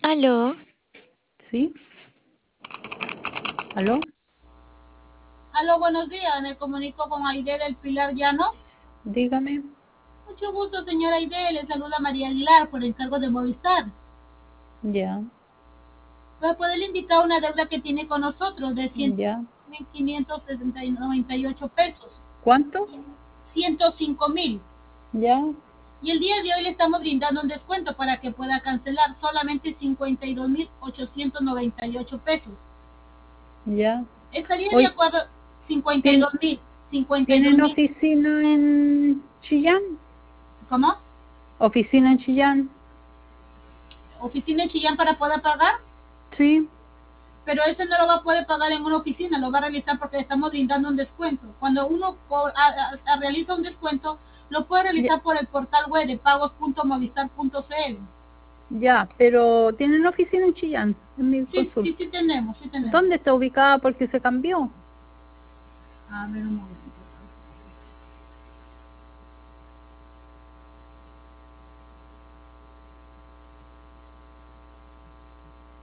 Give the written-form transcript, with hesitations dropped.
Aló, ¿Sí? ¿Aló? Aló, buenos días. Me comunico con Aide del Pilar Llano. Dígame. Mucho gusto, señora Aide. Le saluda María Aguilar por encargo de Movistar. Ya, ¿Va a poder indicar una deuda que tiene con nosotros de ya. 105.598 pesos? ¿Cuánto? 105.000. Ya, Y el día de hoy le estamos brindando un descuento para que pueda cancelar solamente 52.898 pesos. ya. ¿Estaría de Hoy, acuerdo? 52 ¿tien- mil. 52 ¿tienen mil. oficina en Chillán? ¿Cómo? ¿Oficina en Chillán? ¿Oficina en Chillán para poder pagar? Sí, Pero ese no lo va a poder pagar en una oficina, lo va a realizar porque le estamos brindando un descuento. Cuando uno realiza un descuento, lo puede ya, realizar por el portal web de pagos.movistar.cl. ya, pero ¿tienen oficina en Chillán? En mi Sí, sí, consulta. sí tenemos, sí tenemos. ¿Dónde está ubicada? Porque se cambió. A ver un momento.